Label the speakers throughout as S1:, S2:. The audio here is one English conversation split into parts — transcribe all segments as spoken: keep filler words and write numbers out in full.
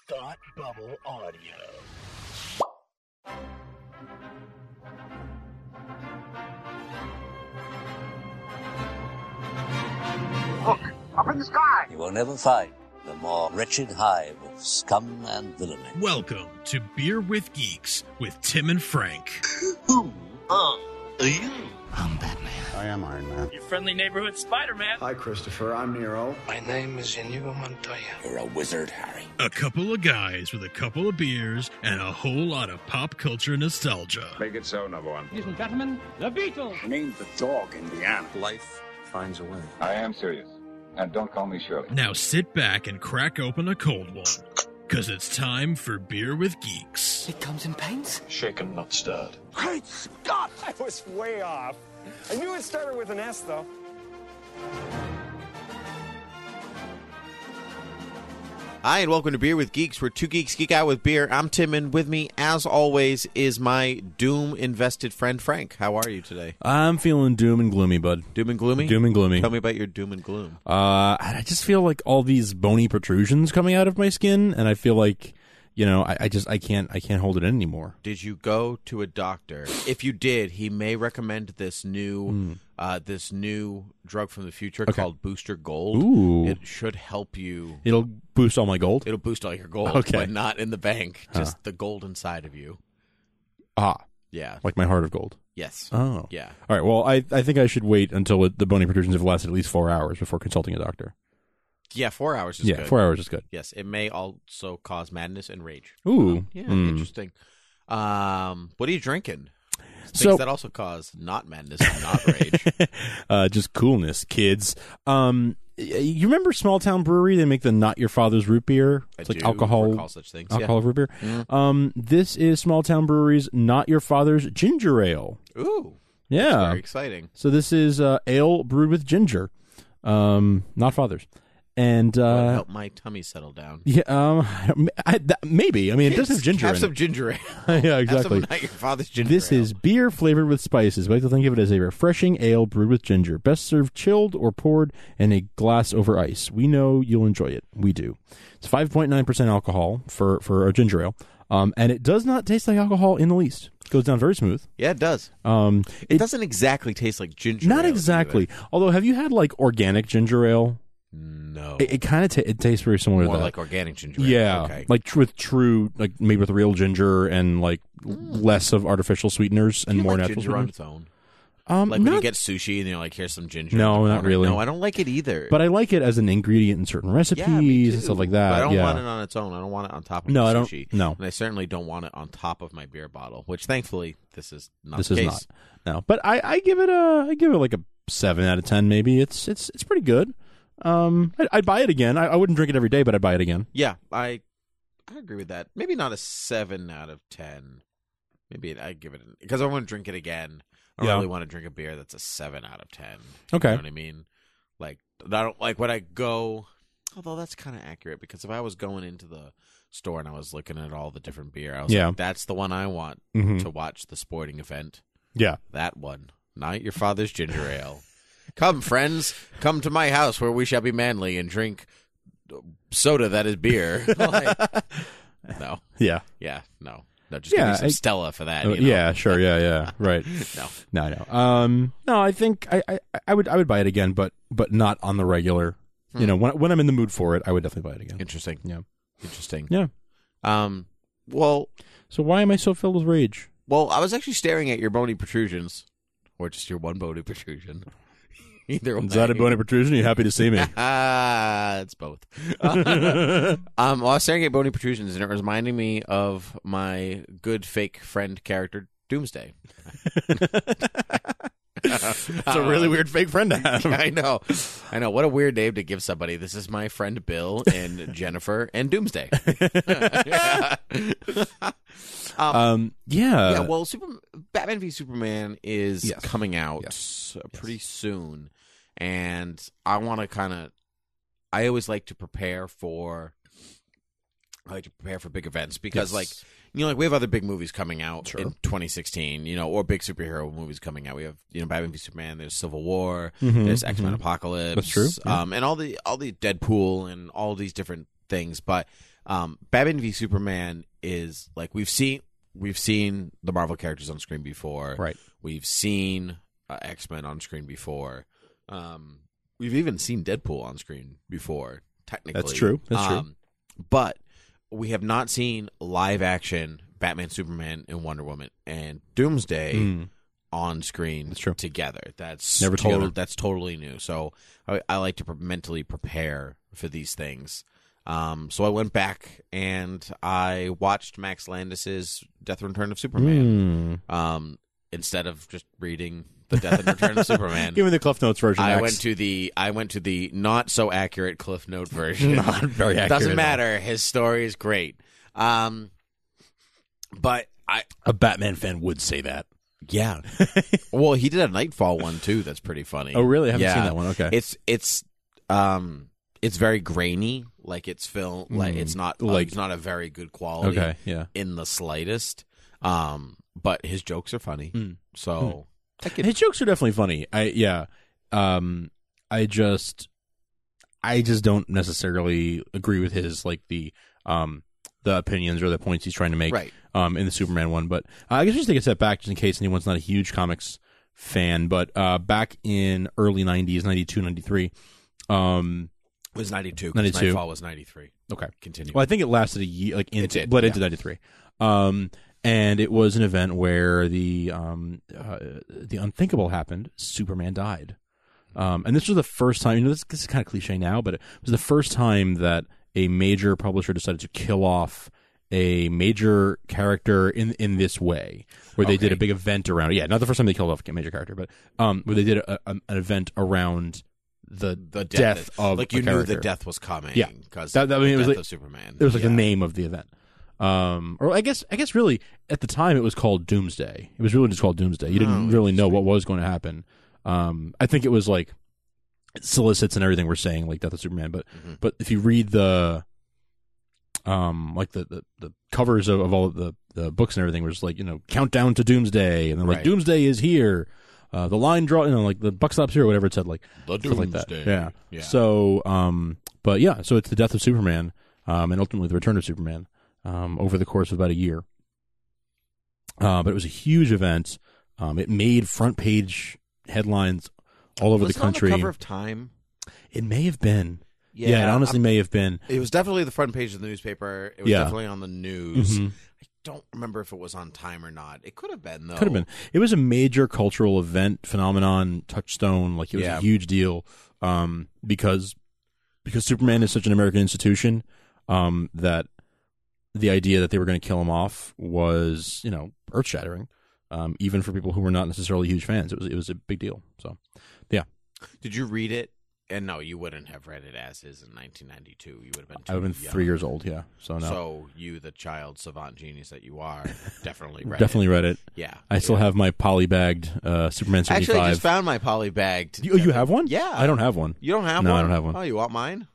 S1: Thought Bubble Audio.
S2: Look, up in the sky!
S3: You will never find the more wretched hive of scum and villainy.
S4: Welcome to Beer with Geeks with Tim and Frank.
S1: Who are you?
S5: I'm Batman.
S6: I am Iron Man.
S7: Your friendly neighborhood Spider-Man.
S6: Hi, Christopher. I'm Nero.
S5: My name is Inigo Montoya.
S3: You're a wizard, Harry.
S4: A couple of guys with a couple of beers and a whole lot of pop culture nostalgia.
S8: Make it so, number one.
S7: Ladies and gentlemen, the Beatles.
S6: Name the dog, Indiana.
S8: Life finds a way.
S9: I am serious. And don't call me Shirley.
S4: Now sit back and crack open a cold one, because it's time for Beer with Geeks.
S5: It comes in paints?
S8: Shaken, not stirred.
S6: Great Scott!
S10: I was way off. I knew it started with an S, though.
S11: Hi, and welcome to Beer with Geeks, where two geeks geek out with beer. I'm Tim, and with me, as always, is my doom-invested friend, Frank. How are you today?
S12: I'm feeling doom and gloomy, bud.
S11: Doom and gloomy?
S12: Doom and gloomy.
S11: Tell me about your doom and gloom.
S12: Uh, I just feel like all these bony protrusions coming out of my skin, and I feel like, you know, I, I just I can't I can't hold it in anymore.
S11: Did you go to a doctor? If you did, he may recommend this new
S12: Mm.
S11: uh, this new drug from the future
S12: Okay.
S11: called Booster Gold.
S12: Ooh.
S11: It should help you.
S12: It'll boost all my gold.
S11: It'll boost all your gold,
S12: Okay.
S11: but not in the bank.
S12: Huh.
S11: Just the gold inside of you.
S12: Ah,
S11: Yeah.
S12: like my heart of gold.
S11: Yes.
S12: Oh,
S11: Yeah.
S12: All right. Well, I I think I should wait until it, the bony protrusions have lasted at least four hours before consulting a doctor.
S11: Yeah, four hours is
S12: yeah,
S11: good.
S12: four hours is good.
S11: Yes, it may also cause madness and rage.
S12: Ooh,
S11: Um, yeah,
S12: mm.
S11: interesting. Um, what are you drinking? Things
S12: So-
S11: that also cause not madness and not rage.
S12: uh, just coolness, kids. Um, y- you remember Small Town Brewery? They make the Not Your Father's root beer. It's
S11: I
S12: like
S11: do
S12: alcohol,
S11: recall such things.
S12: alcohol root beer.
S11: Mhm.
S12: Um, this is Small Town Brewery's Not Your Father's Ginger Ale.
S11: Yeah. Ooh,
S12: Yeah,
S11: very exciting.
S12: so this is uh, ale brewed with ginger, um, not Father's, and
S11: Will
S12: uh,
S11: help my tummy settle down.
S12: yeah, um, I, that, maybe. I mean, it does have ginger
S11: Have
S12: in
S11: some
S12: it.
S11: ginger ale.
S12: yeah,
S11: Have
S12: exactly.
S11: some not your father's ginger
S12: This
S11: ale.
S12: is beer flavored with spices. I like to think of it as a refreshing ale brewed with ginger. Best served chilled or poured in a glass over ice. We know you'll enjoy it. We do. It's five point nine percent alcohol for, for a ginger ale, um, and it does not taste like alcohol in the least. It goes down very smooth.
S11: Yeah, it does.
S12: Um,
S11: It, doesn't exactly taste like ginger
S12: Not
S11: ale
S12: exactly.
S11: either.
S12: Although, have you had like organic ginger ale?
S11: No.
S12: It, it kind of ta- it tastes very similar
S11: More
S12: to that.
S11: like organic ginger ale.
S12: Yeah,
S11: Okay.
S12: like tr- with true, like made with real ginger and like less of artificial sweeteners and
S11: Do you
S12: more
S11: like
S12: natural
S11: ginger on
S12: sweeteners.
S11: its own.
S12: Um,
S11: Like when you
S12: not-
S11: get sushi and you're like, here's some ginger.
S12: No,
S11: in the
S12: not
S11: corner.
S12: really.
S11: No, I don't like it either.
S12: But I like it as an ingredient in certain recipes
S11: yeah, me
S12: and stuff
S11: too.
S12: like that.
S11: But I don't
S12: yeah.
S11: want it on its own. I don't want it on top of
S12: No,
S11: my
S12: I don't-
S11: sushi.
S12: no.
S11: And I certainly don't want it on top of my beer bottle, which thankfully this is not
S12: This
S11: the
S12: is
S11: case.
S12: not. No, but I, I give it a I give it like a seven out of ten. Maybe it's it's it's pretty good. Um, I, I'd buy it again. I, I wouldn't drink it every day, but I'd buy it again.
S11: Yeah, I I agree with that. Maybe not a seven out of ten. Maybe I'd give it an, because I want to drink it again. I don't
S12: Yeah.
S11: really want to drink a beer that's a seven out of ten.
S12: Okay.
S11: You know what I mean? Like I don't like when I go. Although that's kind of accurate because if I was going into the store and I was looking at all the different beer, I was
S12: Yeah.
S11: like, that's the one I want
S12: Mhm.
S11: to watch the sporting event.
S12: Yeah.
S11: That one, not your father's ginger ale. Come, friends, come to my house where we shall be manly and drink soda that is beer. Like, no,
S12: Yeah.
S11: yeah, no, no. Just
S12: Yeah,
S11: give me some
S12: I-
S11: Stella for that.
S12: Uh,
S11: you know?
S12: Yeah. Sure. Yeah. Yeah. Right.
S11: No.
S12: No. I know. Um. No. I think I, I I would I would buy it again, but but not on the regular.
S11: Hmm.
S12: You know, when when I'm in the mood for it, I would definitely buy it again.
S11: Interesting.
S12: Yeah.
S11: Interesting.
S12: Yeah.
S11: Um. Well,
S12: So why am I so filled with rage?
S11: well, I was actually staring at your bony protrusions, or just your one bony protrusion. Either way.
S12: Is that a bony protrusion? Are you happy to see me?
S11: Ah, it's both. um, well, I was staring at bony protrusions, and it was reminding me of my good fake friend character, Doomsday.
S12: It's a really weird fake friend to have.
S11: I know, I know. What a weird name to give somebody. This is my friend Bill and Jennifer and Doomsday. um,
S12: Um. Yeah.
S11: yeah, well, Super, Batman v Superman is
S12: Yes.
S11: coming out
S12: Yes.
S11: uh, pretty
S12: Yes.
S11: soon, and I want to kind of. I always like to prepare for. I like to prepare for big events because,
S12: Yes.
S11: like, you know, like we have other big movies coming out
S12: Sure.
S11: in twenty sixteen, you know, or big superhero movies coming out. We have, you know, Batman v Superman. There's Civil War.
S12: Mhm,
S11: There's X Men
S12: mhm.
S11: Apocalypse.
S12: That's true, yeah.
S11: Um, and all the all the Deadpool and all these different things, but. Um, Batman v Superman is like we've seen we've seen the Marvel characters on screen before.
S12: Right.
S11: We've seen uh, X-Men on screen before. Um, we've even seen Deadpool on screen before. Technically,
S12: That's true. That's
S11: um,
S12: true.
S11: But we have not seen live action Batman, Superman, and Wonder Woman and Doomsday
S12: Mm.
S11: on screen
S12: That's true.
S11: together. That's
S12: Never
S11: total,
S12: together.
S11: That's totally new. So I, I like to pre- mentally prepare for these things. Um, so I went back and I watched Max Landis's Death and Return of Superman.
S12: Mm.
S11: Um, instead of just reading the Death and Return of Superman,
S12: Give me the Cliff Notes version.
S11: I
S12: Max.
S11: went to the I went to the not so accurate Cliff Note version.
S12: Not very accurate.
S11: Doesn't
S12: at all.
S11: matter. His story is great. Um, but I
S12: A Batman fan would say that.
S11: yeah. Well, he did a Nightfall one too. That's pretty funny.
S12: Oh, really? I haven't
S11: Yeah.
S12: seen that one. Okay.
S11: It's it's um it's very grainy. Like it's film. Like
S12: Mm.
S11: it's not
S12: Like-
S11: like it's not a very good quality.
S12: Okay, yeah.
S11: In the slightest. Um, but his jokes are funny.
S12: Mm.
S11: So I could-
S12: His jokes are definitely funny. I yeah. Um, I just, I just don't necessarily agree with his like the um the opinions or the points he's trying to make.
S11: Right.
S12: Um, in the Superman one, but uh, I guess just take a step back just in case anyone's not a huge comics fan. But uh, back in early nineties, ninety-two, ninety-three, um,
S11: it was ninety-two.
S12: ninety-two.
S11: Nightfall was ninety-three.
S12: Okay.
S11: Continue.
S12: Well, I think it lasted a year, like into,
S11: did,
S12: bled
S11: yeah.
S12: into ninety-three. Um, and it was an event where the um, uh, the unthinkable happened. Superman died. Um, and this was the first time, you know, this, this is kind of cliche now, but it was the first time that a major publisher decided to kill off a major character in in this way, where they
S11: Okay.
S12: did a big event around it. Yeah, not the first time they killed off a major character, but um, where they did a, a, an event around the,
S11: the
S12: death, of
S11: like
S12: a
S11: you knew
S12: character.
S11: the death was coming.
S12: Yeah.
S11: because
S12: That- that- I mean,
S11: the
S12: it was
S11: death
S12: like-
S11: of Superman.
S12: It was like
S11: Yeah.
S12: the name of the event. Um, or I guess, I guess really at the time it was called Doomsday. It was really just called Doomsday. You didn't
S11: Oh,
S12: really know what was going to happen. Um, I think it was like solicits and everything were saying like Death of Superman, but
S11: Mm-hmm.
S12: but if you read the um like the, the, the covers of, of all of the, the books and everything was like, you know, countdown to Doomsday, and then like
S11: Right.
S12: Doomsday is here. Uh, the line draw, you know, like the buck stops here, or whatever it said, like
S11: The
S12: stuff like that.
S11: Doomsday.
S12: Yeah.
S11: Yeah.
S12: So, um, but yeah, so it's the death of Superman, um, and ultimately the return of Superman, um, over the course of about a year. Uh, but it was a huge event. Um, it made front page headlines all over
S11: Was
S12: the
S11: it on
S12: country.
S11: cover of Time.
S12: It may have been. Yeah, it honestly
S11: I'm-
S12: may have been.
S11: It was definitely the front page of the newspaper. It was
S12: Yeah.
S11: definitely on the news.
S12: Mhm.
S11: I don't remember if it was on Time or not. It could have been though.
S12: Could have been. It was a major cultural event, phenomenon, touchstone. Like it was
S11: Yeah.
S12: a huge deal, um, because because Superman is such an American institution, um, that the idea that they were going to kill him off was, you know, earth shattering, um, even for people who were not necessarily huge fans. It was it was a big deal. So, yeah,
S11: Did you read it? And no, you wouldn't have read it as is in nineteen ninety-two. You would have been. Too
S12: I would have been
S11: young.
S12: three years old. Yeah, so no,
S11: So you, the child savant genius that you are, definitely read
S12: definitely
S11: it.
S12: read it.
S11: Yeah,
S12: I still
S11: yeah.
S12: have my polybagged uh, Superman seventy-five.
S11: Actually, I just found my poly bag. To,
S12: you, you have one?
S11: Yeah,
S12: I don't have one.
S11: You don't have
S12: No,
S11: one?
S12: I don't have one.
S11: Oh, you want mine?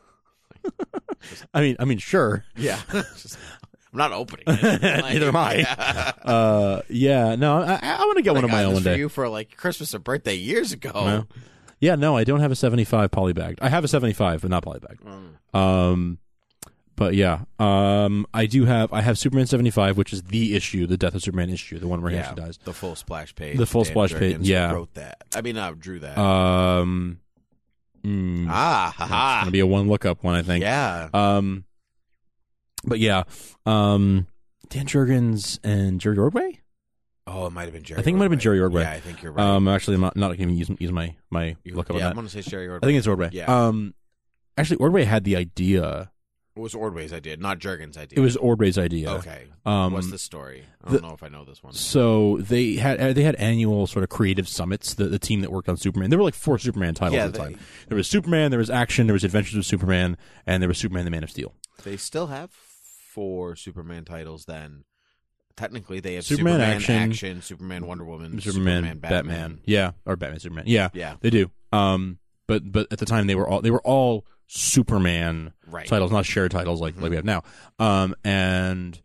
S12: I mean, I mean, sure.
S11: Yeah. Just- I'm not opening it. Like,
S12: Neither am I.
S11: Yeah.
S12: Uh, yeah, no, I, I want to get one of
S11: I
S12: my
S11: got
S12: own
S11: this
S12: one
S11: for
S12: day.
S11: you for like Christmas or birthday years ago.
S12: No. Yeah, no, I don't have a seventy-five polybagged. I have a seventy-five, but not polybagged.
S11: Mm.
S12: Um, but yeah, um, I do have. I have Superman seventy-five, which is the issue, the Death of Superman issue, the one where he
S11: Yeah,
S12: actually dies.
S11: the full splash page.
S12: The full
S11: Dan
S12: splash page,
S11: Jurgens
S12: yeah.
S11: wrote that. I mean, I drew that.
S12: Um, mm,
S11: ah,
S12: it's
S11: haha.
S12: gonna be a one lookup one, I think.
S11: Yeah.
S12: Um, but yeah, um, Dan Jurgens and Jerry Ordway.
S11: Oh, it might have been Jerry.
S12: I think it might have been
S11: Ordway.
S12: Jerry Ordway.
S11: Yeah, I think you're right.
S12: Um, actually, I'm not, not going to use use my my
S11: You-
S12: lookup
S11: yeah,
S12: on
S11: I'm
S12: that.
S11: going to say Jerry
S12: I
S11: Ordway.
S12: think it's Ordway.
S11: Yeah.
S12: Um, actually, Ordway had the idea.
S11: It was Ordway's idea, not Jurgens' idea.
S12: It was Ordway's idea.
S11: Okay.
S12: Um,
S11: What's the story? I don't
S12: the-
S11: know if I know this one.
S12: So they had they had annual sort of creative summits. The the team that worked on Superman. There were like four Superman titles
S11: Yeah,
S12: at the
S11: they-
S12: time. There was Superman, there was Action, there was Adventures of Superman, and there was Superman: The Man of Steel.
S11: They still have four Superman titles then. Technically, they have
S12: Superman,
S11: Superman,
S12: Action,
S11: Action, Superman, Wonder Woman,
S12: Superman,
S11: Superman,
S12: Batman.
S11: Batman.
S12: Yeah, or Batman, Superman. Yeah,
S11: Yeah.
S12: they do. Um, but but at the time they were all they were all Superman
S11: Right.
S12: titles, not shared titles like,
S11: Mhm.
S12: like we have now. Um, and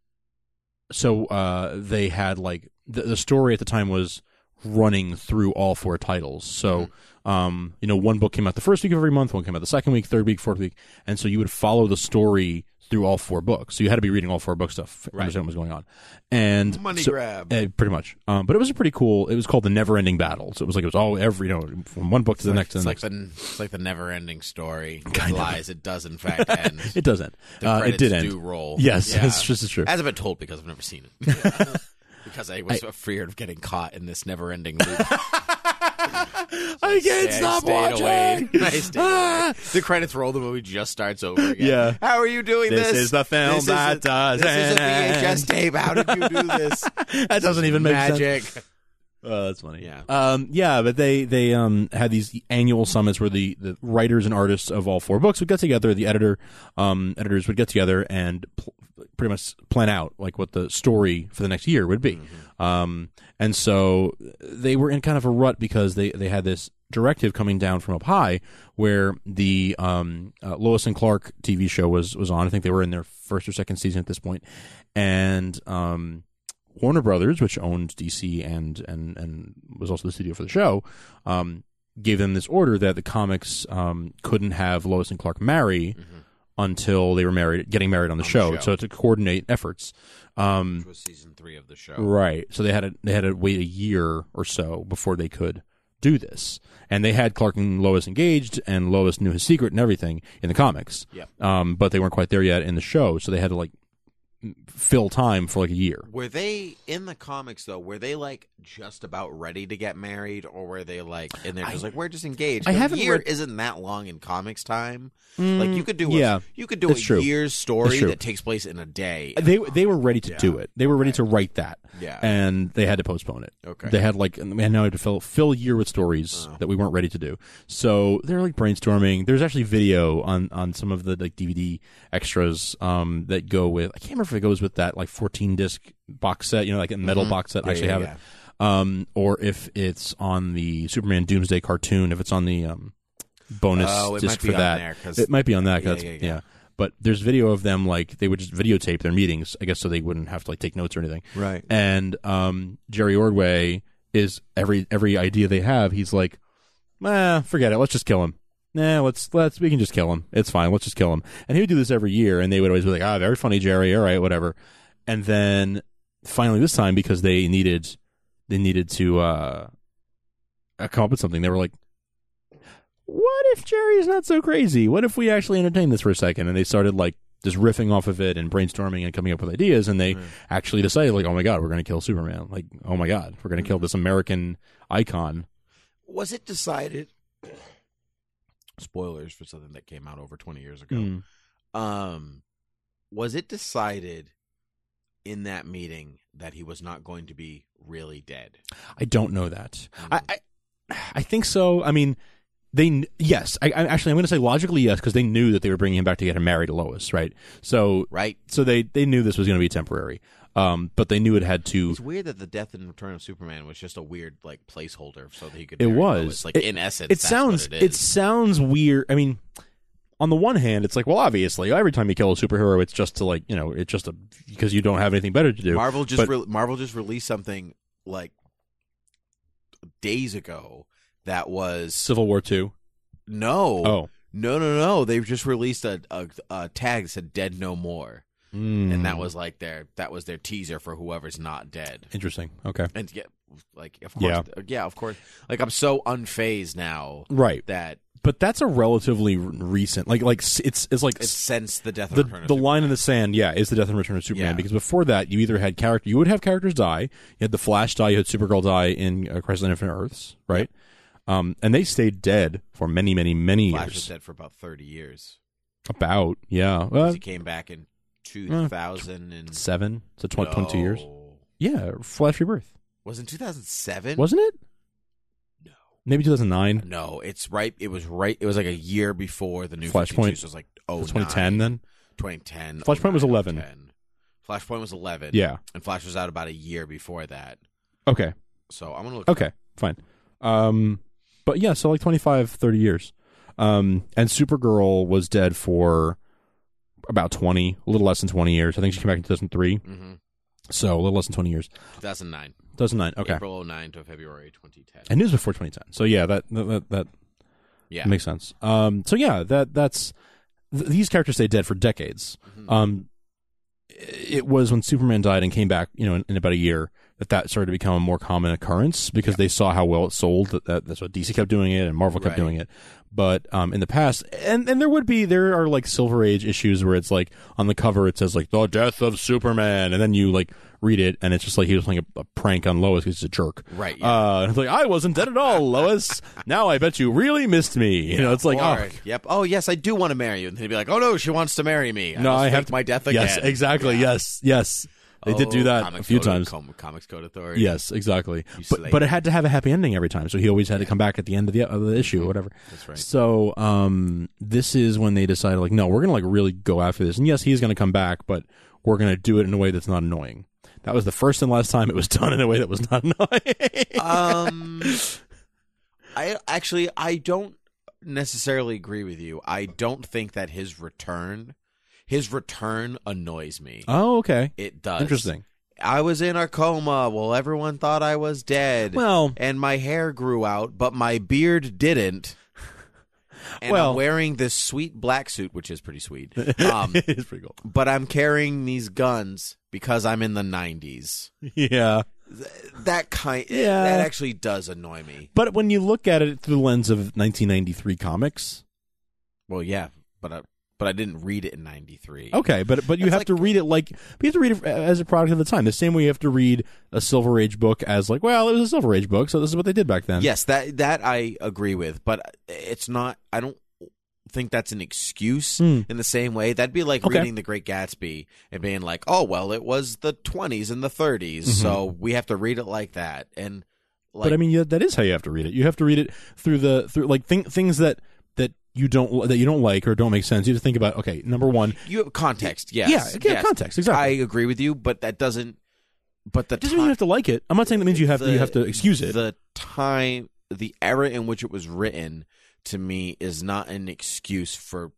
S12: so uh, they had like the, the story at the time was running through all four titles. So
S11: Mm-hmm.
S12: um, you know, one book came out the first week of every month, one came out the second week, third week, fourth week, and so you would follow the story through all four books. So you had to be reading all four books to f-
S11: Right.
S12: understand what was going on. And
S11: Money
S12: so-
S11: grab.
S12: uh, pretty much. Um, but it was a pretty cool. It was called the Never Ending Battle. So it was like it was all every you know from one book to the
S11: It's
S12: next to
S11: like,
S12: the
S11: it's
S12: next.
S11: like the it's like the never-ending story. With
S12: Kind of.
S11: lies. It does in fact end.
S12: It doesn't.
S11: The
S12: Uh, it
S11: credits
S12: did end.
S11: do roll.
S12: Yes,
S11: Yeah.
S12: that's just as true.
S11: Hasn't been told because I've never seen it. Because I was
S12: I-
S11: afraid of getting caught in this never-ending loop.
S12: I can't
S11: Yeah, I
S12: stop
S11: stayed
S12: watching.
S11: away. I stayed
S12: Ah!
S11: away. The credits roll, the movie just starts over again.
S12: Yeah.
S11: How are you doing
S12: This
S11: this?
S12: is the film
S11: This is
S12: that
S11: a,
S12: doesn't
S11: This is a V H S
S12: end.
S11: tape. How did you do this?
S12: That doesn't even make sense.
S11: Magic.
S12: Oh, that's funny.
S11: Yeah.
S12: Um, yeah, but they they um had these annual summits where the, the writers and artists of all four books would get together. The editor um editors would get together and pl- pretty much plan out like what the story for the next year would be. Mm-hmm. Um, and so they were in kind of a rut because they they had this directive coming down from up high where the um uh, Lois and Clark T V show was was on. I think they were in their first or second season at this point, and um. Warner Brothers, which owned D C and and and was also the studio for the show, um, gave them this order that the comics um, couldn't have Lois and Clark marry mm-hmm. until they were married, getting married on the,
S11: on
S12: show,
S11: the show.
S12: so to coordinate efforts. Um,
S11: Which was season three of the show,
S12: right? So they had to, they had to wait a year or so before they could do this, and they had Clark and Lois engaged, and Lois knew his secret and everything in the comics.
S11: Yeah,
S12: um, but they weren't quite there yet in the show, so they had to like. Fill time for like a year.
S11: Were they in the comics though? Were they like just about ready to get married, or were they like in there just
S12: I,
S11: like we're just engaged?
S12: I
S11: A
S12: haven't
S11: year
S12: read...
S11: isn't that long in comics time.
S12: Mm,
S11: like you could do,
S12: yeah,
S11: a, you could do
S12: it's
S11: a
S12: true.
S11: year's story
S12: true.
S11: that takes place in a day.
S12: They they were ready to
S11: yeah.
S12: do it. They were ready to write that.
S11: Yeah,
S12: and they had to postpone it.
S11: Okay,
S12: they had like and now we had to fill fill a year with stories oh. that we weren't ready to do. So they're like brainstorming. There's actually video on on some of the like D V D extras um, that go with. I can't remember if it goes with that like fourteen disc box set. You know, like a metal
S11: mm-hmm.
S12: box set.
S11: Yeah,
S12: I actually
S11: yeah,
S12: have
S11: yeah.
S12: it. Um, or if it's on the Superman Doomsday cartoon. If it's on the um, bonus
S11: oh, it
S12: disc
S11: might be
S12: for
S11: on
S12: that,
S11: there, 'cause,
S12: it might be on that.
S11: Yeah,
S12: Yeah,
S11: yeah, yeah.
S12: yeah. But there's video of them like they would just videotape their meetings, I guess, so they wouldn't have to like take notes or anything.
S11: Right.
S12: And um, Jerry Ordway is every every idea they have, he's like, "Ah, forget it. Let's just kill him. Nah, let's let's we can just kill him. It's fine. Let's just kill him." And he would do this every year, and they would always be like, "Ah, very funny, Jerry. All right, whatever." And then finally this time, because they needed they needed to uh, come up with something, they were like, what if Jerry's not so crazy? What if we actually entertain this for a second? And they started like just riffing off of it and brainstorming and coming up with ideas. And they mm. actually decided like, oh my God, we're going to kill Superman. Like, oh my God, we're going to kill this American icon.
S11: Was it decided? Spoilers for something that came out over twenty years ago.
S12: Mm.
S11: Um, was it decided in that meeting that he was not going to be really dead?
S12: I don't know that.
S11: Mm.
S12: I, I I think so. I mean, They yes, I, I actually I'm going to say logically yes because they knew that they were bringing him back to get him married to Lois, right? So
S11: right,
S12: so they they knew this was going to be temporary, um, but they knew it had to.
S11: It's weird that the death and return of Superman was just a weird like placeholder so that he could.
S12: It
S11: marry
S12: was
S11: Lois. like
S12: it,
S11: in essence.
S12: It
S11: that's
S12: sounds
S11: what it, is.
S12: it sounds weird. I mean, on the one hand, it's like well, obviously, every time you kill a superhero, it's just to like you know, it's just a because you don't have anything better to do.
S11: Marvel just
S12: but,
S11: re- Marvel just released something like days ago that was
S12: Civil War Two.
S11: No.
S12: Oh.
S11: No, no, no. They've just released a, a, a tag that said Dead No More.
S12: Mm.
S11: And that was like their that was their teaser for whoever's not dead.
S12: Interesting. Okay.
S11: And yeah, like of course
S12: yeah.
S11: yeah, of course. Like I'm so unfazed now.
S12: Right.
S11: That
S12: But that's a relatively recent like like it's it's like
S11: it's since the death and
S12: the,
S11: return of
S12: the
S11: Superman.
S12: line in the sand, yeah, is the death and return of Superman
S11: Yeah.
S12: because before that you either had character you would have characters die, you had the Flash die, you had Supergirl die in uh, Crisis on Infinite Earths, right? Yep. Um, and they stayed dead for many, many, many
S11: Flash
S12: years.
S11: was dead for about thirty years.
S12: About, yeah. Well,
S11: he came back in two thousand
S12: seven, so twenty,
S11: no.
S12: twenty-two years. Yeah, Flash Rebirth.
S11: Was it two thousand seven?
S12: Wasn't it?
S11: No.
S12: Maybe two thousand nine?
S11: No, it's right. It was right. It was like a year before the new
S12: Flashpoint.
S11: So it was like oh,
S12: twenty ten then?
S11: twenty ten.
S12: Flashpoint was eleven.
S11: Flashpoint was eleven.
S12: Yeah.
S11: And Flash was out about a year before that.
S12: Okay.
S11: So I'm going to look.
S12: Okay, fine. Um, but yeah, so like twenty-five, thirty years. Um, and Supergirl was dead for about twenty, a little less than twenty years. I think she came back in two thousand three.
S11: Mm-hmm.
S12: So a little less than twenty years.
S11: two thousand nine.
S12: two thousand nine, okay.
S11: April oh nine to February twenty ten.
S12: And it was before twenty ten. So yeah, that that that, that
S11: yeah.
S12: makes sense. Um, so yeah, that that's th- these characters stay dead for decades. Mm-hmm. Um, it was when Superman died and came back, you know, in, in about a year, that that started to become a more common occurrence because yeah. they saw how well it sold. That, that that's what D C kept doing it and Marvel kept right. doing it. But um, in the past, and, and there would be, there are like Silver Age issues where it's like on the cover it says like the death of Superman, and then you like read it and it's just like he was playing a, a prank on Lois because he's a jerk.
S11: Right. Yeah.
S12: Uh, it's like, I wasn't dead at all, Lois. Now I bet you really missed me. You
S11: yeah.
S12: know, it's like,
S11: or,
S12: oh,
S11: yep. Oh yes, I do want to marry you, and then he'd be like, oh no, she wants to marry me. I
S12: no,
S11: must
S12: I have
S11: fake
S12: to,
S11: my death again.
S12: Yes, exactly.
S11: Yeah.
S12: Yes, yes. They
S11: oh,
S12: did do that a few
S11: code,
S12: times.
S11: Com- Comics Code Authority.
S12: Yes, exactly. But but it had to have a happy ending every time, so he always had yeah. to come back at the end of the of the issue or whatever.
S11: That's right.
S12: So um, this is when they decided, like, no, we're gonna like really go after this, and yes, he's gonna come back, but we're gonna do it in a way that's not annoying. That was the first and last time it was done in a way that was not annoying.
S11: um, I actually I don't necessarily agree with you. I don't think that his return. His return annoys me.
S12: Oh, okay.
S11: It does.
S12: Interesting.
S11: I was in a coma. Well, everyone thought I was dead.
S12: Well,
S11: and my hair grew out, but my beard didn't. And
S12: well,
S11: I'm wearing this sweet black suit, which is pretty sweet. Um,
S12: it is pretty cool.
S11: But I'm carrying these guns because I'm in the nineties.
S12: Yeah.
S11: Th- that kind.
S12: Yeah.
S11: That actually does annoy me.
S12: But when you look at it through the lens of nineteen ninety-three comics,
S11: well, yeah, but. I, But I didn't read it in ninety-three.
S12: Okay, but but you
S11: That's
S12: have
S11: like,
S12: to read it like, you have to read it as a product of the time. The same way you have to read a Silver Age book as like, well, it was a Silver Age book, so this is what they did back then.
S11: Yes, that that I agree with, but it's not. I don't think that's an excuse
S12: mm.
S11: in the same way. That'd be like
S12: okay.
S11: reading The Great Gatsby and being like, oh, well, it was the twenties and the thirties,
S12: mm-hmm.
S11: so we have to read it like that. And like,
S12: but I mean, yeah, that is how you have to read it. You have to read it through the through like th- things that. that you don't that you don't like or don't make sense. You have to think about, okay, number one,
S11: you have context. Yes,
S12: yeah, yeah,
S11: yes.
S12: context. Exactly.
S11: I agree with you, but that doesn't. But the
S12: it doesn't
S11: time,
S12: mean you have to like it. I'm not saying that means you have
S11: the,
S12: to you have to excuse it.
S11: The time, the era in which it was written, to me, is not an excuse for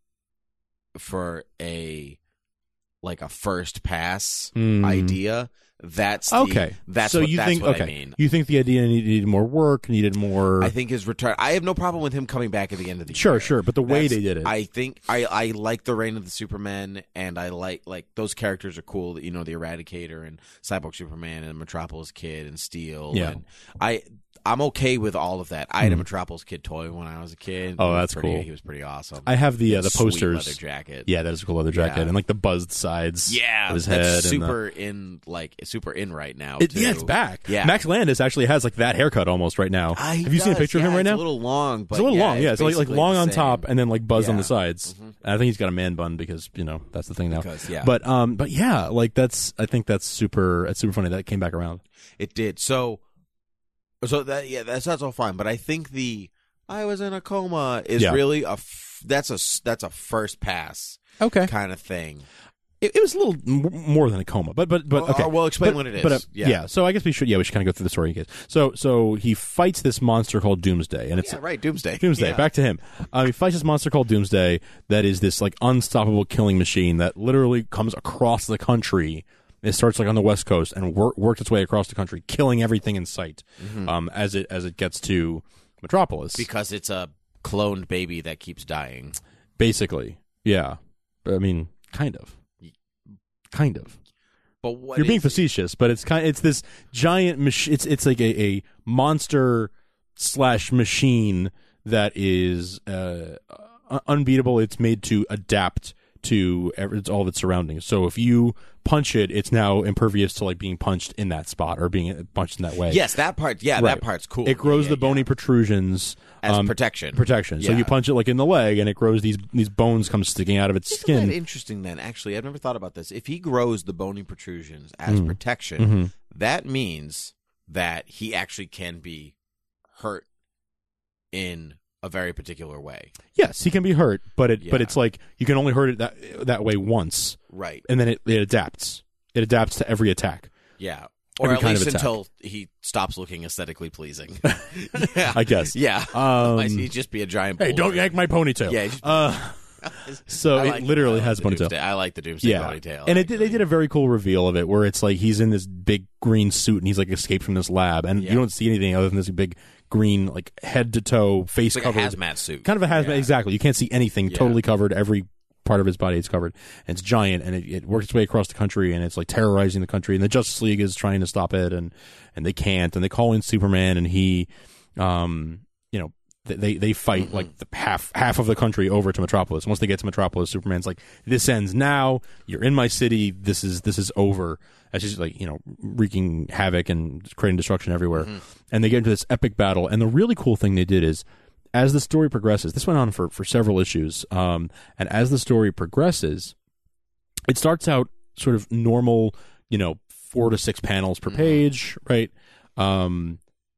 S11: for a like a first pass
S12: mm.
S11: idea. That's the,
S12: okay.
S11: That's
S12: so
S11: what,
S12: you
S11: that's
S12: think
S11: what
S12: okay.
S11: I mean.
S12: You think the idea needed more work, needed more.
S11: I think his return. I have no problem with him coming back at the end of the
S12: sure,
S11: year.
S12: Sure, sure. But the way
S11: that's,
S12: they did it,
S11: I think I, I like the Reign of the Supermen, and I like like those characters are cool. You know, the Eradicator and Cyborg Superman and Metropolis Kid and Steel.
S12: Yeah.
S11: And I I'm okay with all of that. I had a Metropolis Kid toy when I was a kid.
S12: Oh, that's
S11: pretty,
S12: cool.
S11: He was pretty awesome.
S12: I have the uh, the
S11: Sweet
S12: posters.
S11: leather jacket.
S12: Yeah, that is a cool leather jacket,
S11: yeah.
S12: and like the buzzed sides.
S11: Yeah,
S12: of his
S11: that's
S12: head.
S11: super
S12: and the...
S11: in like super in right now.
S12: It,
S11: too.
S12: yeah, it's back.
S11: Yeah,
S12: Max Landis actually has like that haircut almost right now.
S11: Uh,
S12: have you
S11: does,
S12: seen a picture
S11: yeah,
S12: of him right
S11: it's
S12: now?
S11: A little long, but
S12: it's a little
S11: yeah,
S12: long. Yeah, it's, it's like like long on
S11: same.
S12: top and then like buzzed
S11: yeah.
S12: on the sides.
S11: Mm-hmm.
S12: And I think he's got a man bun because you know that's the thing now.
S11: Because, yeah.
S12: But um, but yeah, like that's I think that's super. It's super funny that it came back around.
S11: It did. So, so that yeah, that's that's all fine. But I think the I was in a coma is
S12: yeah.
S11: really a f- that's a that's a first pass
S12: okay
S11: kind of thing.
S12: It, it was a little m- more than a coma, but but but okay.
S11: Well, well explain
S12: but,
S11: what it is.
S12: But, uh,
S11: yeah.
S12: yeah. So I guess we should yeah we should kind of go through the story in case. So so he fights this monster called Doomsday, and it's
S11: yeah, right Doomsday.
S12: Doomsday.
S11: Yeah.
S12: Back to him. Um, he fights this monster called Doomsday that is this like unstoppable killing machine that literally comes across the country. It starts like on the West Coast and wor- works its way across the country, killing everything in sight. Mm-hmm. Um, as it as it gets to Metropolis,
S11: because it's a cloned baby that keeps dying.
S12: Basically, yeah. I mean, kind of, kind of.
S11: But what
S12: you're being
S11: is
S12: facetious, but it's kind. It's this giant machine. It's it's like a, a monster slash machine that is uh, unbeatable. It's made to adapt to every, all of its surroundings. So if you punch it, it's now impervious to like being punched in that spot or being punched in that way.
S11: Yes, that part. Yeah,
S12: right.
S11: that part's cool.
S12: It grows
S11: yeah,
S12: the bony
S11: yeah.
S12: protrusions
S11: as
S12: um,
S11: protection.
S12: Protection.
S11: Yeah.
S12: So you punch it like in the leg, and it grows these these bones come sticking out of its
S11: Isn't
S12: skin.
S11: That interesting. Then actually, I've never thought about this. If he grows the bony protrusions as
S12: mm.
S11: protection,
S12: mm-hmm.
S11: that means that he actually can be hurt in a very particular way.
S12: Yes, he can be hurt, but it
S11: yeah.
S12: but it's like you can only hurt it that that way once,
S11: right?
S12: And then it, it adapts. It adapts to every attack.
S11: Yeah, or
S12: every
S11: at
S12: kind
S11: least
S12: of
S11: until he stops looking aesthetically pleasing.
S12: yeah. I guess.
S11: Yeah,
S12: um,
S11: he'd just be a giant.
S12: Hey,
S11: boulder.
S12: don't yank my ponytail.
S11: Yeah. Just,
S12: uh, so
S11: I
S12: it
S11: like,
S12: literally
S11: I like
S12: has a ponytail.
S11: Doomsday. I like the Doomsday
S12: yeah.
S11: ponytail.
S12: And it did, they did a very cool reveal of it where it's like he's in this big green suit and he's like escaped from this lab, and yeah. you don't see anything other than this big green, like head to toe, face
S11: it's like
S12: covered
S11: a hazmat suit.
S12: Kind of a hazmat,
S11: yeah.
S12: exactly. You can't see anything,
S11: yeah.
S12: totally covered, every part of his body is covered, and it's giant, and it, it works its way across the country, and it's like terrorizing the country, and the Justice League is trying to stop it, and and they can't, and they call in Superman, and he, um, you know, they they fight mm-hmm. like the half half of the country over to Metropolis. Once they get to Metropolis, Superman's like, "This ends now. You're in my city. This is this is over." As he's like, you know, wreaking havoc and creating destruction everywhere. Mm-hmm. And they get into this epic battle. And the really cool thing they did is, as the story progresses, this went on for, for several issues. Um, and as the story progresses, it starts out sort of normal, you know, four to six panels per mm-hmm. page, right? Um,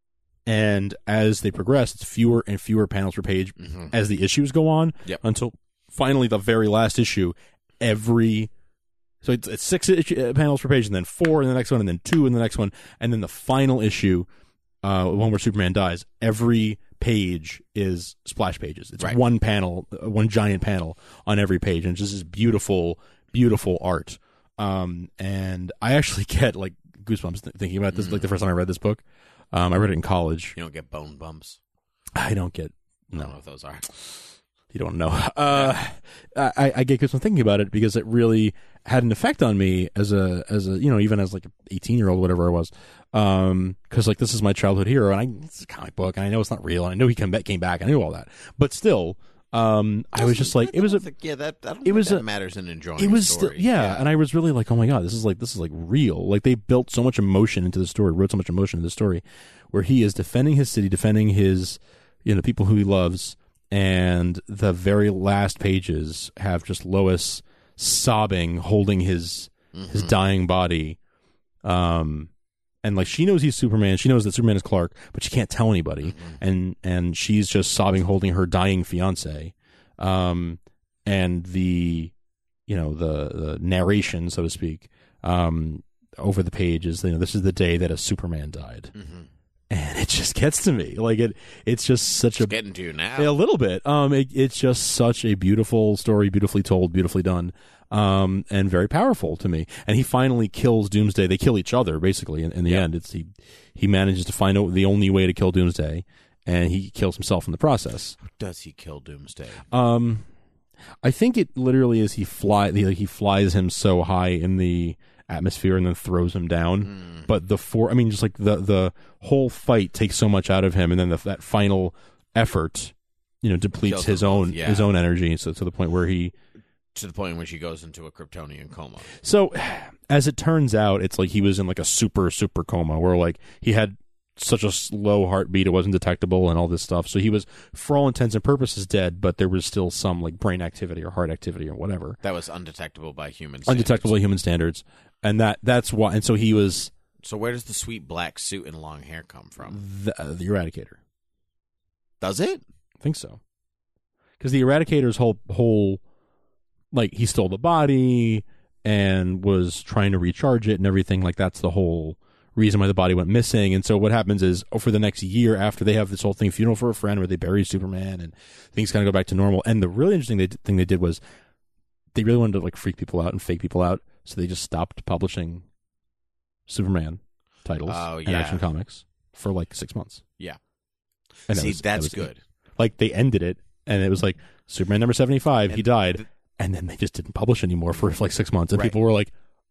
S12: and as they progress, it's fewer and fewer panels per page mm-hmm. as the issues go on
S11: yep.
S12: until finally the very last issue, every... So it's, it's six issue, panels per page, and then four in the next one, and then two in the next one, and then the final issue, uh, one where Superman dies. Every page is splash pages. It's
S11: right.
S12: one panel, one giant panel on every page, and it's just this beautiful, beautiful art. Um, and I actually get like goosebumps th- thinking about this. Mm. Like the first time I read this book, um, I read it in college.
S11: You don't get bone bumps.
S12: I don't get. No,
S11: I don't know what those are.
S12: You don't know. Uh, I, I get goosebumps thinking about it because it really had an effect on me as a, as a, you know, even as like an eighteen year old, whatever I was. Um, cause like this is my childhood hero, and I, it's a comic book, and I know it's not real, and I know he came back, came back, I knew all that, but still, um, I was just like, it was a,
S11: think, yeah, that, I don't
S12: it
S11: think
S12: was
S11: that
S12: a,
S11: matters in enjoying
S12: it was,
S11: story.
S12: Still, yeah, yeah, and I was really like, oh my God, this is like, this is like real. Like they built so much emotion into the story, wrote so much emotion into the story, where he is defending his city, defending his, you know, the people who he loves. And the very last pages have just Lois sobbing, holding his mm-hmm. his dying body. Um, and like she knows he's Superman. She knows that Superman is Clark, but she can't tell anybody. Mm-hmm. And and she's just sobbing, holding her dying fiance. Um, and the you know the the narration, so to speak, um, over the page is, you know, this is the day that a Superman died. Mm-hmm. And it just gets to me. Like it, it's just such
S11: it's
S12: a
S11: getting to you now.
S12: A little bit. Um, it, it's just such a beautiful story, beautifully told, beautifully done, um, and very powerful to me. And he finally kills Doomsday. They kill each other basically. In, in the
S11: yep.
S12: end, it's he he manages to find out the only way to kill Doomsday, and he kills himself in the process.
S11: How does he kill Doomsday?
S12: Um, I think it literally is he fly he, he flies him so high in the atmosphere and then throws him down. Mm. But the four, I mean, just like the the whole fight takes so much out of him, and then the, that final effort, you know, depletes his own
S11: yeah.
S12: his own energy, so to the point where he
S11: to the point in which he goes into a Kryptonian coma.
S12: So, as it turns out, it's like he was in like a super super coma where like he had such a slow heartbeat, it wasn't detectable, and all this stuff. So he was, for all intents and purposes, dead, but there was still some like brain activity or heart activity or whatever
S11: that was undetectable by human standards.
S12: undetectable by human standards, and that that's why. And so he was.
S11: So where does the sweet black suit and long hair come from?
S12: The, uh, the Eradicator.
S11: Does it?
S12: I think so. Because the Eradicator's whole whole, like, he stole the body and was trying to recharge it and everything. Like, that's the whole reason why the body went missing. And so what happens is, oh, for the next year after they have this whole thing, Funeral for a Friend, where they bury Superman and things kind of go back to normal. And the really interesting they, thing they did was they really wanted to like freak people out and fake people out. So they just stopped publishing Superman titles
S11: oh, yeah.
S12: and Action Comics for like six months.
S11: Yeah.
S12: And
S11: See,
S12: that was,
S11: that's
S12: that was
S11: good.
S12: It. Like they ended it and it was like Superman number seventy-five,
S11: and
S12: he died.
S11: The,
S12: and then they just didn't publish anymore for like six months. And
S11: right.
S12: people were like,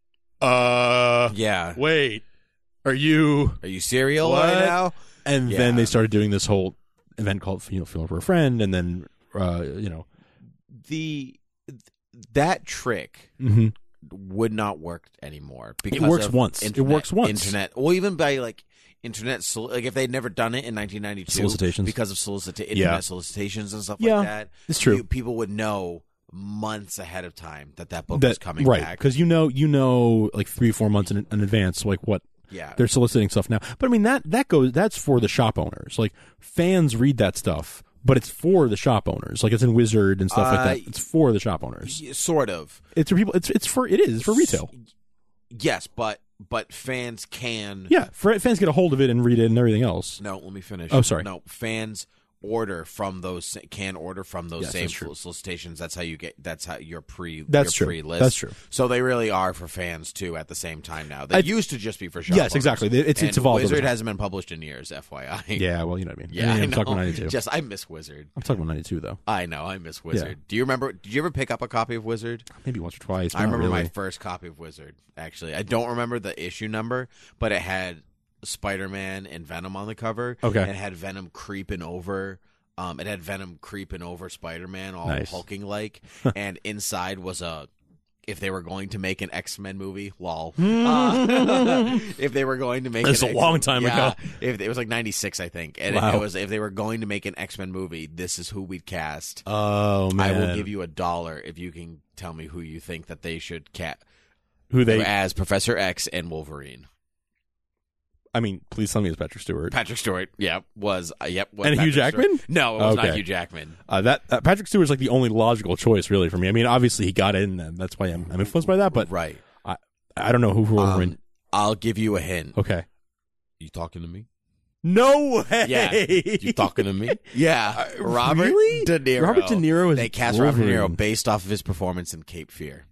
S12: uh,
S11: yeah.
S12: Wait, are you,
S11: are you serial
S12: what?
S11: right now?
S12: And
S11: yeah.
S12: then they started doing this whole event called, you know, Funeral for a Friend. And then, uh, you know,
S11: the, that trick
S12: mm-hmm.
S11: would not work anymore. Because
S12: it works
S11: of
S12: once.
S11: Internet,
S12: it works once.
S11: Internet, or even by like internet, like if they'd never done it in nineteen ninety-two,
S12: solicitations,
S11: because of solicita- internet
S12: yeah.
S11: solicitations and stuff
S12: yeah,
S11: like that.
S12: It's true.
S11: You, people would know months ahead of time that that book
S12: that,
S11: was coming
S12: right,
S11: back,
S12: because you know, you know, like three or four months in, in advance, like what.
S11: Yeah,
S12: they're soliciting stuff now. But I mean that that goes that's for the shop owners. Like fans read that stuff, but it's for the shop owners. Like it's in Wizard and stuff uh, like that. It's for the shop owners.
S11: Sort of.
S12: It's for people. It's it's for it is it's for retail.
S11: Yes, but but fans can.
S12: Yeah, for, fans get a hold of it and read it and everything else.
S11: No, let me finish.
S12: Oh, sorry.
S11: No, fans order from those can order from those
S12: Yes,
S11: same
S12: that's true.
S11: solicitations. That's how you get. That's how your pre.
S12: That's
S11: your
S12: true.
S11: Pre-list.
S12: That's true.
S11: So they really are for fans too. At the same time now, they
S12: I-
S11: used to just be for shop
S12: Yes,
S11: owners.
S12: exactly. It's- it's
S11: And
S12: evolved over
S11: Wizard
S12: time.
S11: hasn't been published in years. F Y I.
S12: Yeah, well, you know what I mean.
S11: Yeah,
S12: I mean,
S11: I
S12: I'm
S11: know.
S12: talking about ninety-two.
S11: Just I miss Wizard.
S12: I'm talking about ninety-two though.
S11: I know I miss Wizard.
S12: Yeah.
S11: Do you remember? Did you ever pick up a copy of Wizard?
S12: Maybe once or twice. but
S11: I
S12: not
S11: remember
S12: really.
S11: my first copy of Wizard. Actually, I don't remember the issue number, but it had Spider-Man and Venom on the cover.
S12: Okay.
S11: And it had Venom creeping over. Um, it had Venom creeping over Spider-Man, all
S12: Nice.
S11: hulking like, and inside was a. If they were going to make an X-Men movie, lol. Uh, if they were going to make,
S12: That's
S11: an
S12: a
S11: X-
S12: long time
S11: yeah,
S12: ago.
S11: If it was like ninety-six, I think, and
S12: Wow.
S11: it was if they were going to make an X-Men movie, this is who we'd cast.
S12: Oh man,
S11: I will give you a dollar if you can tell me who you think that they should cat
S12: who they.
S11: as Professor X and Wolverine.
S12: I mean, please tell me it's Patrick Stewart.
S11: Patrick Stewart, yep, was uh, yep. Was
S12: And Hugh
S11: Patrick
S12: Jackman?
S11: Stewart. No, it was
S12: Okay.
S11: not Hugh Jackman.
S12: Uh, that uh, Patrick Stewart's like the only logical choice, really, for me. I mean, obviously he got in, and that's why I'm, I'm influenced by that. But
S11: Right.
S12: I, I don't know who Wolverine.
S11: Um, I'll give you a hint.
S12: Okay.
S11: You talking to me?
S12: No way.
S11: Yeah. You talking to me? Yeah.
S12: Uh,
S11: Robert
S12: really?
S11: De Niro.
S12: Robert De Niro is
S11: They cast Robert De
S12: Wolverine.
S11: Niro based off of his performance in Cape Fear.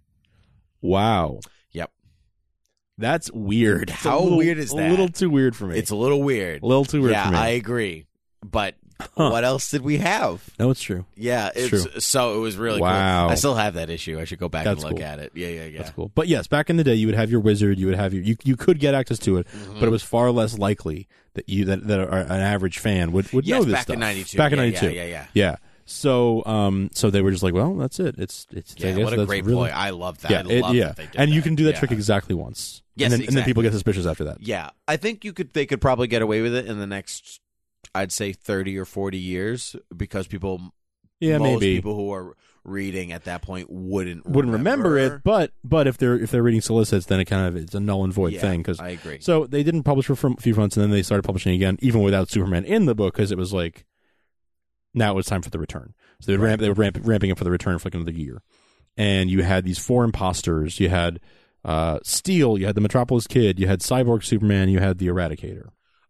S12: Wow.
S11: Yep.
S12: That's weird. It's a
S11: How
S12: little-
S11: weird is
S12: A
S11: that?
S12: little too weird for me.
S11: It's a little weird.
S12: A little too weird
S11: yeah,
S12: for me.
S11: I agree. But
S12: Huh.
S11: what else did we have?
S12: No, it's true.
S11: Yeah,
S12: It's
S11: it's
S12: true.
S11: so it was really
S12: Wow.
S11: cool. I still have that issue. I should go back
S12: That's
S11: and look
S12: cool.
S11: at it. Yeah, yeah, yeah.
S12: That's cool. But yes, back in the day, you would have your wizard. You would have your. You, you could get access to it,
S11: Mm-hmm.
S12: but it was far less likely that you that, that an average fan would, would
S11: Yes,
S12: know this
S11: back
S12: stuff.
S11: in ninety-two.
S12: Back in
S11: Yeah,
S12: ninety-two.
S11: yeah, yeah, yeah.
S12: Yeah. So, um, so they were just like, well, that's it. It's, it's. I
S11: Yeah,
S12: guess
S11: what a
S12: that's
S11: great
S12: really,
S11: ploy. I love that.
S12: Yeah,
S11: I
S12: it-
S11: love
S12: yeah.
S11: that they did
S12: and you
S11: that.
S12: can do that
S11: Yeah.
S12: trick exactly once.
S11: Yes,
S12: and then, and then
S11: exactly.
S12: people get suspicious after that.
S11: Yeah, I think you could. They could probably get away with it in the next, I'd say, thirty or forty years because people,
S12: Yeah,
S11: most
S12: maybe.
S11: people who are reading at that point wouldn't
S12: Wouldn't remember it, but but if they're if they're reading solicits, then it kind of it's a null and void
S11: Yeah,
S12: thing. Cause,
S11: I agree.
S12: So they didn't publish for a few months, and then they started publishing again, even without Superman in the book, because it was like now it was time for the return. So they would ramp, they were ramp, ramping up for the return for like another year, and you had these four imposters. You had uh, Steel, you had the Metropolis Kid, you had Cyborg Superman, you had the Eradicator.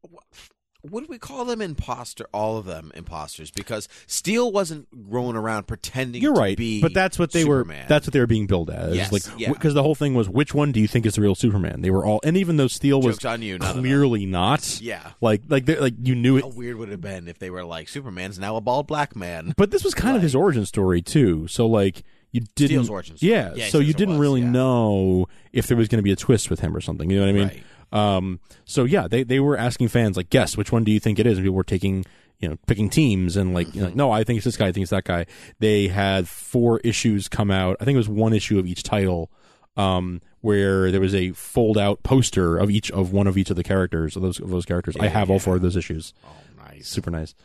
S11: Would we call them imposter? All of them imposters because Steel wasn't rolling around pretending.
S12: You're
S11: to
S12: right,
S11: be
S12: but that's what they
S11: Superman.
S12: were. That's what they were being billed as.
S11: Yes,
S12: like
S11: yeah.
S12: because the whole thing was, which one do you think is the real Superman? They were all, and even though Steel was
S11: Joke's on you, none of them.
S12: clearly not.
S11: Yeah.
S12: like like they- like you knew it.
S11: How weird would it have been if they were like Superman's now a bald black man?
S12: But this was kind of his origin story too. So like you didn't.
S11: Steel's origin story.
S12: Yeah.
S11: Yeah,
S12: so you
S11: Steel's
S12: didn't
S11: was,
S12: really
S11: yeah.
S12: know if there was going to be a twist with him or something. You know what I mean?
S11: Right.
S12: Um. So yeah, they they were asking fans like, guess which one do you think it is? And people were taking, you know, picking teams and like, you know, like, no, I think it's this guy. I think it's that guy. They had four issues come out. I think it was one issue of each title. Um, where there was a fold out poster of each of one of each of the characters of those of those characters. I
S11: Yeah,
S12: have all
S11: yeah.
S12: four of those issues.
S11: Oh, nice.
S12: Super nice.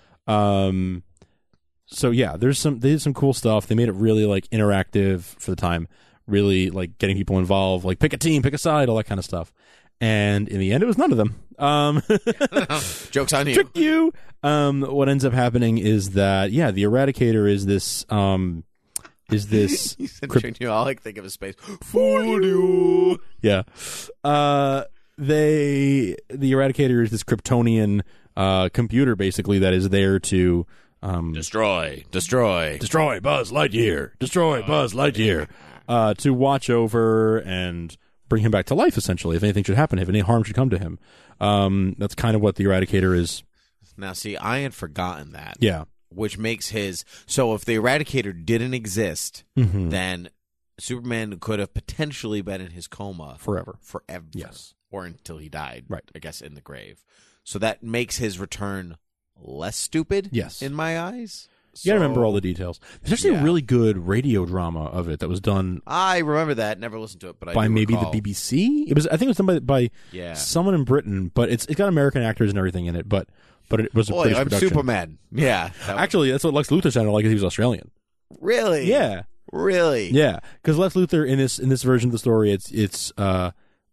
S12: Um, so yeah, there's some they did some cool stuff. They made it really like interactive for the time, really like getting people involved, like pick a team, pick a side, all that kind of stuff. And in the end, it was none of them. Um,
S11: Joke's on you.
S12: trick you. Um, what ends up happening is that yeah, the Eradicator is this um, is this
S11: He said,
S12: crypt-
S11: trick you. All I can think of is space. Fool you.
S12: yeah. Uh, they the Eradicator is this Kryptonian uh, computer basically that is there to um,
S11: Destroy. Destroy.
S12: destroy Buzz Lightyear, destroy Buzz Lightyear, uh, to watch over and bring him back to life. Essentially, if anything should happen, if any harm should come to him, um, that's kind of what the Eradicator is.
S11: Now, see, I had forgotten that.
S12: Yeah.
S11: Which makes his so if the Eradicator didn't exist,
S12: Mhm.
S11: then Superman could have potentially been in his coma
S12: Forever.
S11: forever.
S12: Yes.
S11: Or until he died.
S12: Right.
S11: I guess in the grave. So that makes his return less stupid.
S12: Yes.
S11: In my eyes.
S12: You gotta
S11: So-
S12: remember all the details. There's actually
S11: Yeah.
S12: a really good radio drama of it that was done
S11: I remember that. Never listened to it, but I
S12: by
S11: do
S12: maybe
S11: recall.
S12: the B B C. It was, I think, it was done by, by
S11: Yeah.
S12: someone in Britain, but it's it's got American actors and everything in it. But but it was a
S11: Boy,
S12: British
S11: I'm
S12: production.
S11: Superman. Yeah. That was-
S12: Actually, that's what Lex Luthor sounded like. 'Cause he was Australian.
S11: really?
S12: Yeah,
S11: Really?
S12: yeah. Because Lex Luthor in this in this version of the story, it's it's uh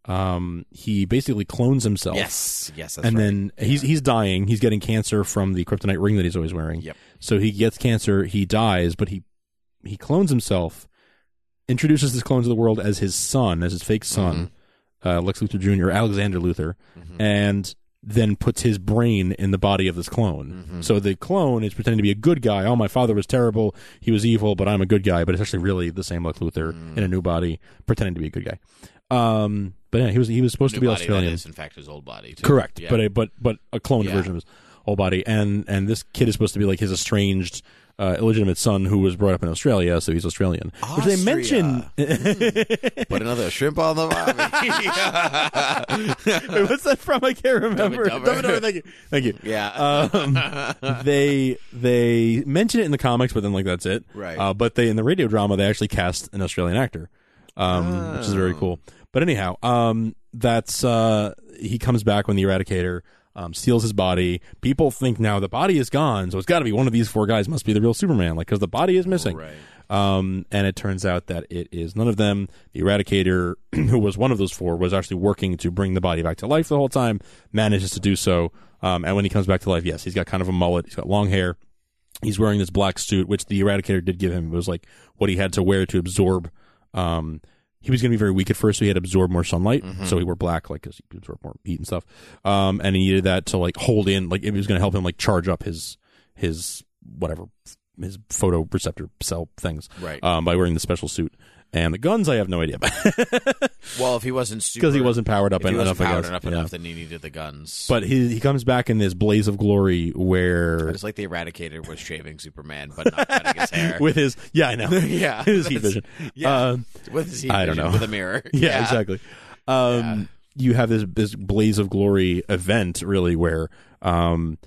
S12: um he basically clones himself.
S11: Yes. Yes. That's
S12: and
S11: right.
S12: then he's he's dying. He's getting cancer from the kryptonite ring that he's always wearing.
S11: Yep.
S12: So he gets cancer. He dies, but he he clones himself. Introduces this clone to the world as his son, as his fake son,
S11: Mm-hmm.
S12: uh, Lex Luthor Junior, Alexander Luthor, and then puts his brain in the body of this clone.
S11: Mm-hmm.
S12: So the clone is pretending to be a good guy. Oh, my father was terrible. He was evil, but I'm a good guy. But it's actually really the same Lex Luthor
S11: Mm.
S12: in a new body, pretending to be a good guy. Um, but yeah, he was he was supposed
S11: New
S12: to be
S11: body,
S12: Australian.
S11: That is, in fact, his old body. Too.
S12: Correct,
S11: Yeah.
S12: but a, but but a cloned
S11: Yeah.
S12: version of his old body, and and this kid is supposed to be like his estranged, uh, illegitimate son who was brought up in Australia, so he's Australian.
S11: Austria.
S12: Which they mention.
S11: Mm. Put another shrimp on the barbie.
S12: Wait, what's that from? I can't remember.
S11: Dumb and Dumber.
S12: Thank you, thank you.
S11: Yeah.
S12: Um, they they mention it in the comics, but then like that's it.
S11: Right.
S12: Uh, but they in the radio drama they actually cast an Australian actor, um,
S11: Oh.
S12: which is very cool. But anyhow, um, that's uh, he comes back when the Eradicator um, steals his body. People think now the body is gone, so it's got to be one of these four guys. Must be the real Superman, like because the body is missing.
S11: Right.
S12: Um, and it turns out that it is none of them. The Eradicator, who was one of those four, was actually working to bring the body back to life the whole time. Manages to do so. Um, and when he comes back to life, yes, he's got kind of a mullet. He's got long hair. He's wearing this black suit, which the Eradicator did give him. It was like what he had to wear to absorb. Um, he was going to be very weak at first, so he had to absorb more sunlight.
S11: Mm-hmm.
S12: So he wore black, like, because he could absorb more heat and stuff. Um, and he needed that to like hold in, like it was going to help him like charge up his his whatever his photoreceptor cell things,
S11: Right.
S12: Um, by wearing the special suit. And the guns, I have no idea about.
S11: Well, if he wasn't super...
S12: Because he wasn't powered up
S11: if he
S12: enough,
S11: wasn't
S12: I
S11: powered
S12: guess.
S11: up
S12: Yeah.
S11: enough, then he needed the guns.
S12: But he he comes back in this blaze of glory where
S11: It's like the Eradicator was shaving Superman, but not cutting his hair.
S12: with his yeah, I know.
S11: Yeah,
S12: his heat
S11: that's-
S12: vision.
S11: yeah.
S12: Uh,
S11: With his heat
S12: I don't
S11: vision,
S12: know.
S11: with a mirror.
S12: yeah, exactly. Um,
S11: Yeah.
S12: You have this this blaze of glory event, really, where um,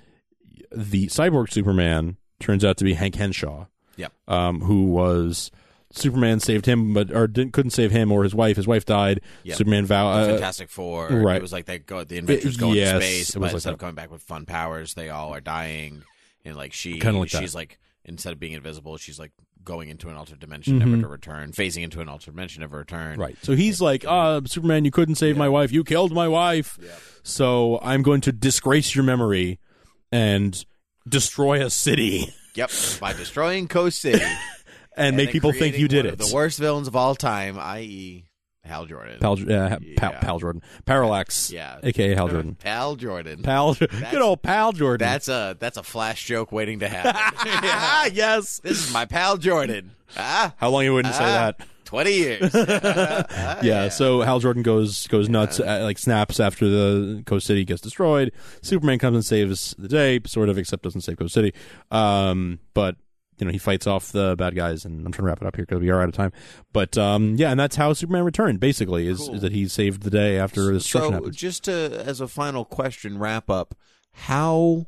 S12: the cyborg Superman turns out to be Hank Henshaw.
S11: Yep.
S12: Um, who was Superman saved him, but or didn't couldn't save him or his wife. His wife died.
S11: Yep.
S12: Superman vow. Uh,
S11: Fantastic Four.
S12: right.
S11: It was like they go. The Avengers
S12: It-
S11: go
S12: yes,
S11: into space,
S12: it was
S11: but
S12: like
S11: instead
S12: that.
S11: of coming back with fun powers, they all are dying. And like she,
S12: Kinda like that.
S11: she's like instead of being invisible, she's like going into an altered dimension,
S12: Mhm.
S11: never to return. Phasing into an altered dimension, never to return.
S12: Right. So he's like, uh, Superman, you couldn't save my wife. You killed my wife.
S11: Yeah.
S12: So I'm going to disgrace your memory and destroy a city
S11: Yep. By destroying Coast City
S12: and, make
S11: then
S12: people think
S11: creating
S12: you did
S11: one
S12: it.
S11: of the worst villains of all time, that is, Hal Jordan.
S12: Pal, uh, Pal,
S11: Yeah.
S12: Pal Jordan. Parallax.
S11: Yeah.
S12: A K A Hal Jordan.
S11: Pal Jordan.
S12: Pal, good old Pal Jordan.
S11: That's a that's a flash joke waiting to happen.
S12: ah, yes.
S11: This is my pal Jordan. Ah,
S12: How long you wouldn't say
S11: ah,
S12: that?
S11: Twenty years. Ah,
S12: Yeah, so Hal Jordan goes goes nuts, uh, like snaps after the Coast City gets destroyed. Superman comes and saves the day, sort of, except doesn't save Coast City. Um, but you know he fights off the bad guys, and I'm trying to wrap it up here because we are out of time. But um, yeah, and that's how Superman returned. Basically, is,
S11: Cool.
S12: is that he saved the day after the destruction
S11: So,
S12: happened.
S11: just to, as a final question, wrap up, how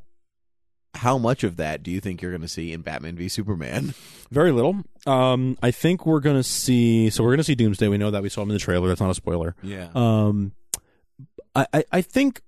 S11: how much of that do you think you're going to see in Batman v Superman?
S12: Very little. Um, I think we're gonna see. So we're gonna see Doomsday. We know that we saw him in the trailer. That's not a spoiler.
S11: Yeah.
S12: Um, I, I, I think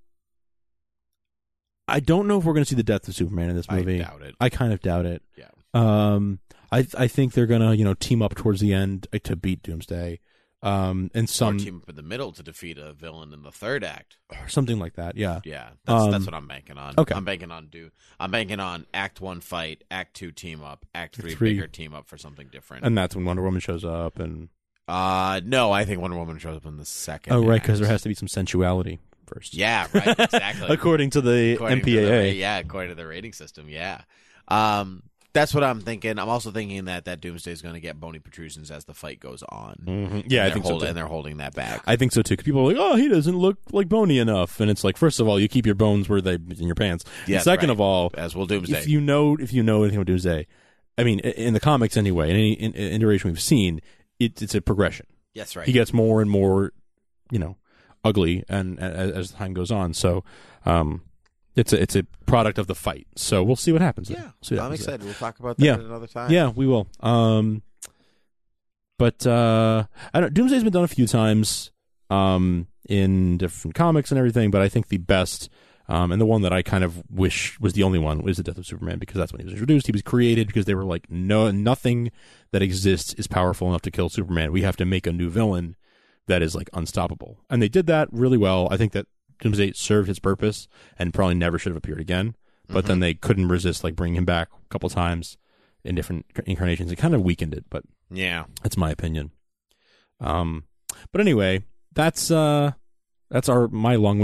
S12: I don't know if we're going to see the death of Superman in this movie.
S11: I doubt it.
S12: I kind of doubt it.
S11: Yeah.
S12: Um, I I think they're gonna you know team up towards the end to beat Doomsday. Um, and some
S11: or team up in the middle to defeat a villain in the third act.
S12: or something like that. Yeah.
S11: Yeah, that's
S12: Um,
S11: that's what I'm banking on.
S12: okay.
S11: I'm banking on do. I'm banking on Act One fight, Act Two team up, Act Three,
S12: Three.
S11: bigger team up for something different.
S12: And that's when Wonder Woman shows up. And
S11: uh no, I think Wonder Woman shows up in the second.
S12: oh right,
S11: act.
S12: because there has to be some sensuality first.
S11: Yeah, right. Exactly.
S12: According to the
S11: According
S12: M P
S11: to the
S12: A
S11: ra-
S12: A.
S11: yeah, according to the rating system. Yeah. Um, that's what I'm thinking. I'm also thinking that that Doomsday is going to get bony protrusions as the fight goes on.
S12: Mhm.
S11: And
S12: Yeah, I
S11: they're
S12: think
S11: hold-
S12: so too.
S11: And they're holding that back.
S12: I think so too. 'Cause people are like, "Oh, he doesn't look like bony enough," and it's like, first of all, you keep your bones where they in your pants.
S11: Yeah,
S12: And second
S11: right.
S12: of all,
S11: As will Doomsday.
S12: if you know if you know anything about Doomsday, I mean, i- in the comics anyway, in any in, in iteration we've seen, it, it's a progression.
S11: Yes, right.
S12: He gets more and more, you know, ugly, and as, as time goes on. So, um, it's a it's a product of the fight. So we'll see what happens.
S11: yeah,
S12: there. We'll see what
S11: I'm
S12: happens there.
S11: excited. We'll talk about that
S12: Yeah.
S11: at another time.
S12: Yeah, we will. Um, but uh, I don't. Doomsday's been done a few times, um, in different comics and everything. But I think the best, um, and the one that I kind of wish was the only one was the Death of Superman, because that's when he was introduced. He was created because they were like, no, nothing that exists is powerful enough to kill Superman. We have to make a new villain that is like unstoppable, and they did that really well. I think that Doomsday served his purpose and probably never should have appeared again. But
S11: Mhm.
S12: then they couldn't resist like bringing him back a couple times in different incarnations. It kind of weakened it, but
S11: Yeah.
S12: that's my opinion. Um, but anyway, that's uh, that's our my long-winded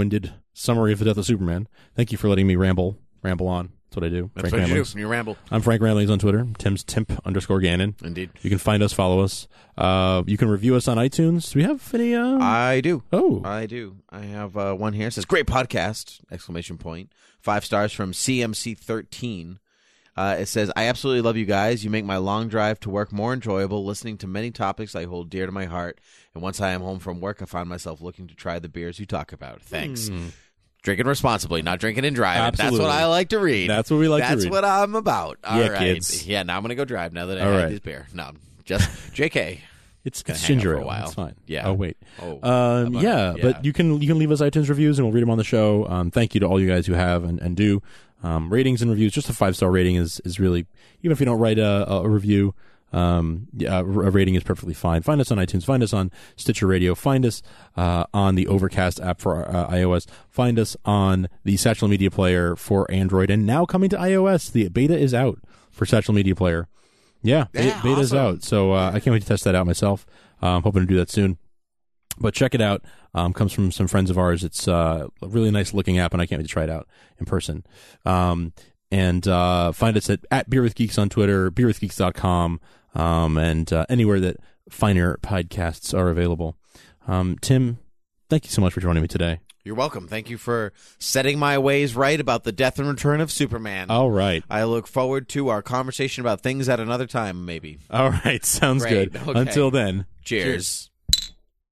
S12: summary of the death of Superman. Thank you for letting me ramble, ramble on. That's what I do.
S11: That's
S12: Frank
S11: what you
S12: Ramblings.
S11: do. You ramble.
S12: I'm Frank Ramblings on Twitter. Tim's Timp underscore Gannon.
S11: Indeed.
S12: You can find us, follow us. Uh, you can review us on iTunes. Do we have any? Uh...
S11: I do.
S12: Oh,
S11: I do. I have uh, one here. It says, great podcast, exclamation point. Five stars from C M C thirteen. Uh, it says, I absolutely love you guys. You make my long drive to work more enjoyable, listening to many topics I hold dear to my heart. And once I am home from work, I find myself looking to try the beers you talk about. Thanks. Mm. Drinking responsibly, not drinking and driving.
S12: Absolutely.
S11: That's what I like to read.
S12: That's what we like
S11: That's
S12: to read.
S11: That's what I'm about. All
S12: yeah,
S11: right.
S12: kids.
S11: Yeah, now I'm going to go drive now that I
S12: All
S11: had
S12: right.
S11: this beer. No, just J K.
S12: It's,
S11: it's
S12: ginger
S11: ale
S12: ale.
S11: for a while.
S12: It's fine.
S11: Yeah.
S12: Oh wait.
S11: Oh.
S12: Um, yeah,
S11: yeah,
S12: but you can you can leave us iTunes reviews and we'll read them on the show. Um, thank you to all you guys who have and, and do um, ratings and reviews. Just a five star rating is is really, even if you don't write a, a review, um, yeah, a rating is perfectly fine. Find us on iTunes. Find us on Stitcher Radio. Find us uh, on the Overcast app for uh, iOS. Find us on the Satchel Media Player for Android, and now coming to iOS. The beta is out for Satchel Media Player. Yeah,
S11: yeah
S12: beta is
S11: awesome.
S12: out. So uh, I can't wait to test that out myself. I'm um, hoping to do that soon. But check it out. Um, comes from some friends of ours. It's uh, a really nice looking app, and I can't wait to try it out in person. Um, and uh, find us at, at Beer with Geeks on Twitter, beer with geeks dot com, um, and uh, anywhere that finer podcasts are available. Um, Tim, thank you so much for joining me today.
S11: You're welcome. Thank you for setting my ways right about the death and return of Superman.
S12: All right.
S11: I look forward to our conversation about things at another time, maybe.
S12: All right. Sounds
S11: Great.
S12: good.
S11: Okay.
S12: Until then.
S11: Cheers. Cheers.